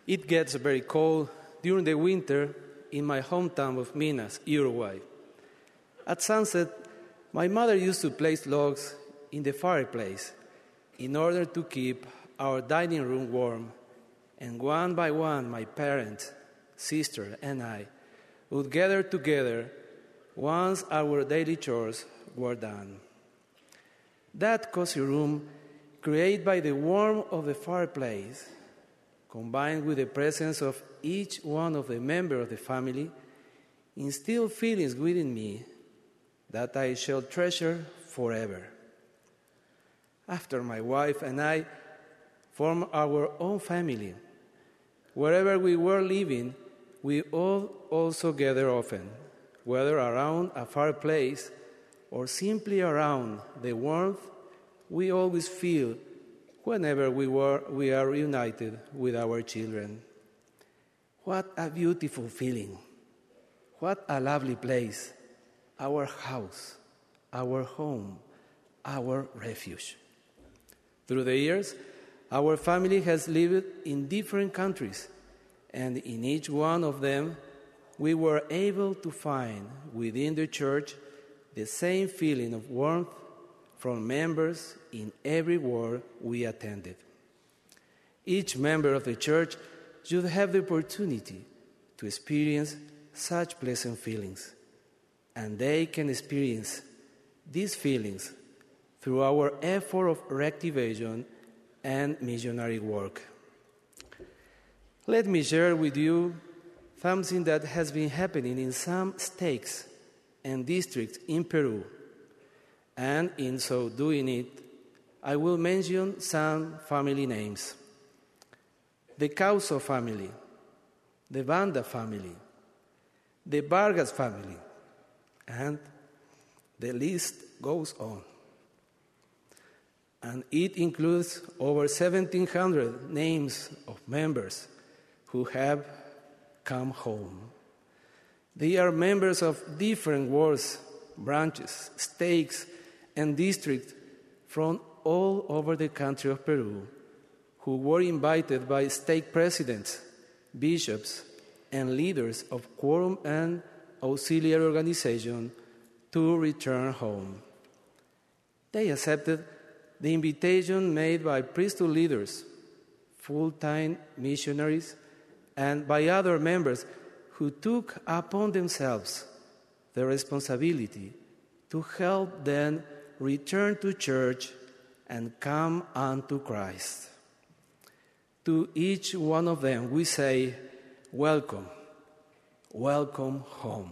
It gets very cold during the winter in my hometown of Minas, Uruguay. At sunset, my mother used to place logs in the fireplace in order to keep our dining room warm, and one by one my parents, sister, and I would gather together once our daily chores were done. That cozy room, created by the warmth of the fireplace, combined with the presence of each one of the members of the family, instilled feelings within me that I shall treasure forever. After my wife and I formed our own family, wherever we were living, we all also gathered often, whether around a fireplace or simply around the warmth we always feel whenever we are reunited with our children. What a beautiful feeling. What a lovely place. Our house, our home, our refuge. Through the years, our family has lived in different countries, and in each one of them, we were able to find within the church the same feeling of warmth from members in every ward we attended. Each member of the church should have the opportunity to experience such pleasant feelings, and they can experience these feelings through our effort of reactivation and missionary work. Let me share with you something that has been happening in some states and districts in Peru. And in so doing it, I will mention some family names. The Causo family, the Banda family, the Vargas family, and the list goes on. And it includes over 1,700 names of members who have come home. They are members of different wards, branches, states, and districts from all over the country of Peru, who were invited by stake presidents, bishops, and leaders of quorum and auxiliary organization to return home. They accepted the invitation made by priesthood leaders, full-time missionaries, and by other members who took upon themselves the responsibility to help them return to church and come unto Christ. To each one of them we say, welcome, welcome home.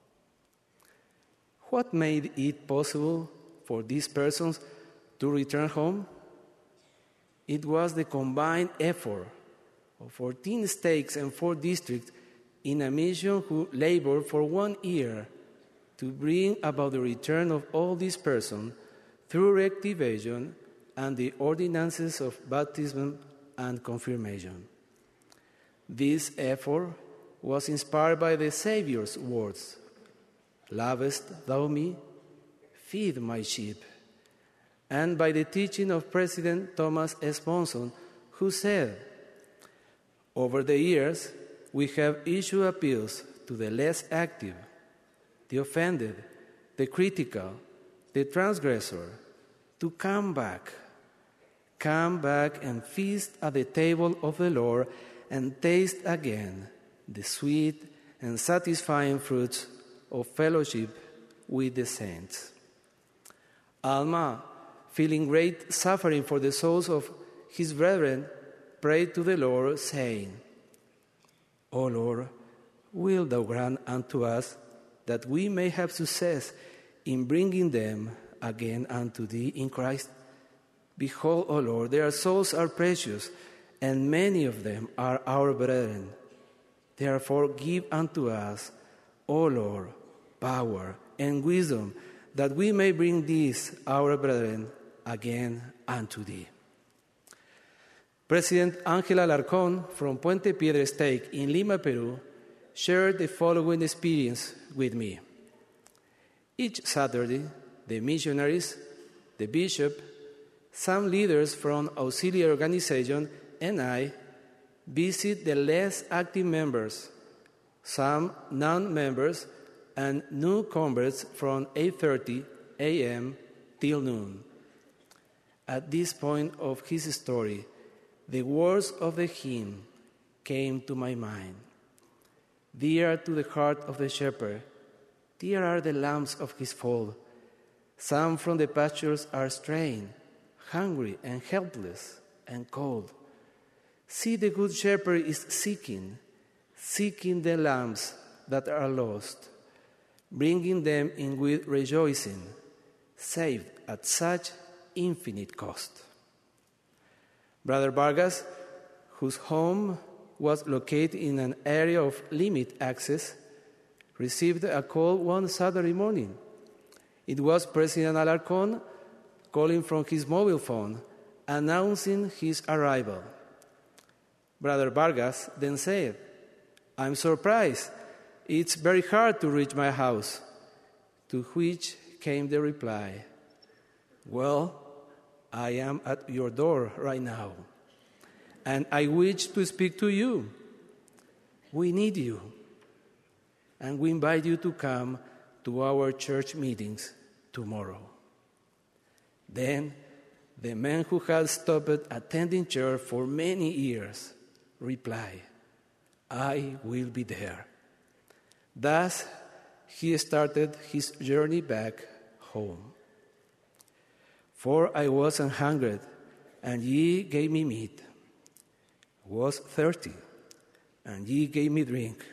What made it possible for these persons to return home? It was the combined effort of 14 states and 4 districts in a mission who labored for 1 year to bring about the return of all these persons through reactivation and the ordinances of baptism and confirmation. This effort was inspired by the Savior's words, "Lovest thou me? Feed my sheep," and by the teaching of President Thomas S. Monson, who said, "Over the years, we have issued appeals to the less active, the offended, the critical, the transgressor, to come back and feast at the table of the Lord and taste again the sweet and satisfying fruits of fellowship with the saints." Alma, feeling great suffering for the souls of his brethren, prayed to the Lord, saying, "O Lord, wilt thou grant unto us that we may have success in bringing them again unto thee in Christ? Behold, O Lord, their souls are precious, and many of them are our brethren. Therefore give unto us, O Lord, power and wisdom, that we may bring these our brethren again unto thee." President Ángel Alarcón from Puente Piedra Stake in Lima, Peru, shared the following experience with me. Each Saturday, the missionaries, the bishop, some leaders from auxiliary organization, and I visit the less active members, some non-members, and new converts from 8:30 a.m. till noon. At this point of his story, the words of the hymn came to my mind. Dear to the heart of the shepherd, dear are the lambs of his fold. Some from the pastures are straying, hungry and helpless and cold. See, the good shepherd is seeking the lambs that are lost, bringing them in with rejoicing, saved at such infinite cost. Brother Vargas, whose home was located in an area of limited access, received a call one Saturday morning. It was President Alarcón calling from his mobile phone, announcing his arrival. Brother Vargas then said, "I'm surprised. It's very hard to reach my house." To which came the reply, "Well, I am at your door right now, and I wish to speak to you. We need you, and we invite you to come to our church meetings tomorrow." Then the man who had stopped attending church for many years replied, "I will be there." Thus, he started his journey back home. "For I was an hungered, and ye gave me meat. Was thirsty, and ye gave me drink.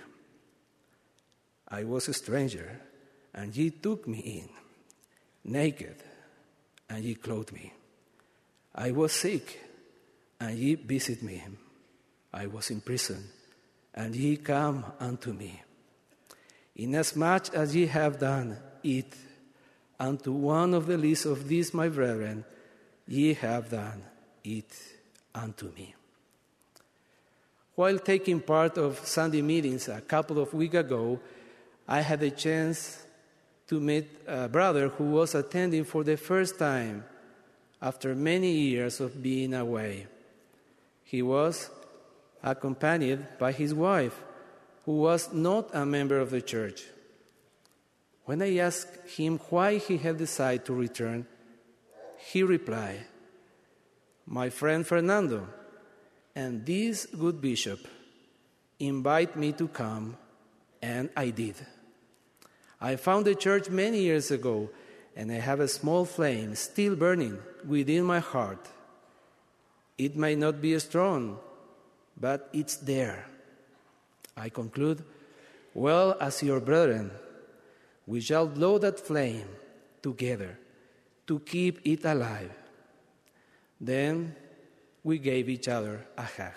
I was a stranger, and ye took me in. Naked, and ye clothed me. I was sick, and ye visited me. I was in prison, and ye come unto me. Inasmuch as ye have done it unto one of the least of these my brethren, ye have done it unto me." While taking part of Sunday meetings a couple of weeks ago, I had a chance to meet a brother who was attending for the first time after many years of being away. He was accompanied by his wife, who was not a member of the church. When I asked him why he had decided to return, he replied, "My friend Fernando and this good bishop invite me to come, and I did. I found the church many years ago, and I have a small flame still burning within my heart. It may not be strong, but it's there. I conclude, well, as your brethren, we shall blow that flame together to keep it alive." Then we gave each other a hug.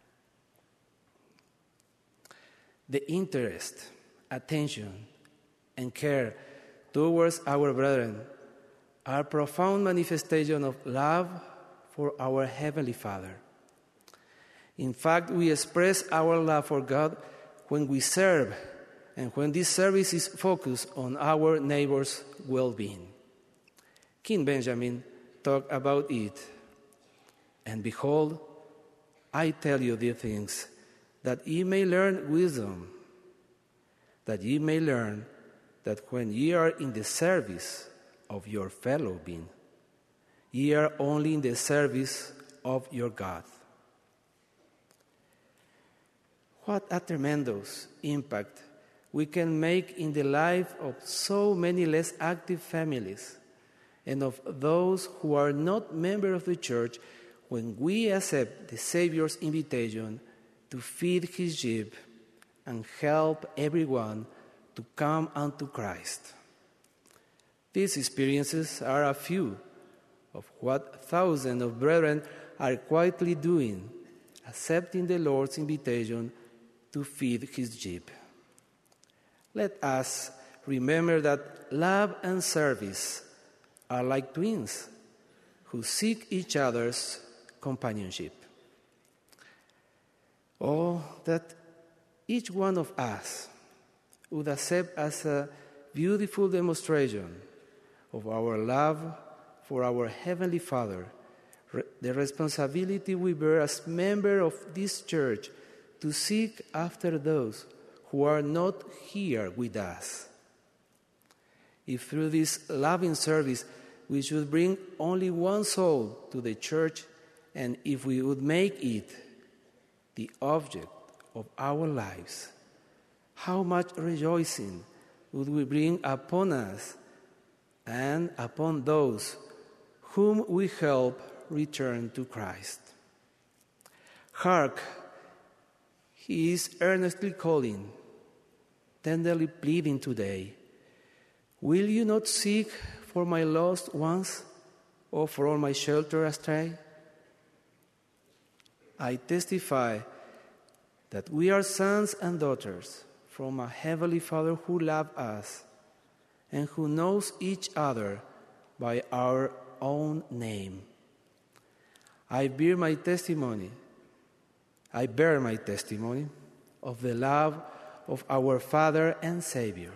The interest, attention, and care towards our brethren are profound manifestations of love for our Heavenly Father. In fact, we express our love for God when we serve and when this service is focused on our neighbor's well-being. King Benjamin talked about it. "And behold, I tell you these things, that ye may learn wisdom, that ye may learn that when ye are in the service of your fellow being, ye are only in the service of your God." What a tremendous impact we can make in the life of so many less active families and of those who are not members of the church when we accept the Savior's invitation to feed his sheep and help everyone to come unto Christ. These experiences are a few of what thousands of brethren are quietly doing, accepting the Lord's invitation to feed his sheep. Let us remember that love and service are like twins who seek each other's companionship. Oh, that each one of us would accept as a beautiful demonstration of our love for our Heavenly Father, the responsibility we bear as members of this church to seek after those who are not here with us. If through this loving service we should bring only one soul to the church, and if we would make it the object of our lives, how much rejoicing would we bring upon us and upon those whom we help return to Christ. Hark, he is earnestly calling, tenderly pleading today. Will you not seek for my lost ones, or for all my shelter astray? I testify that we are sons and daughters from a Heavenly Father who loves us and who knows each other by our own name. I bear my testimony of the love of our Father and Savior.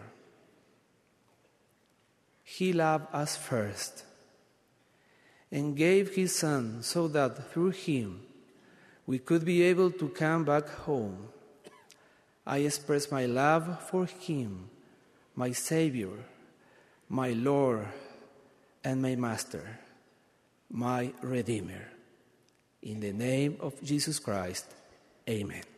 He loved us first and gave His Son so that through Him we could be able to come back home. I express my love for Him, my Savior, my Lord, and my Master, my Redeemer. In the name of Jesus Christ, amen.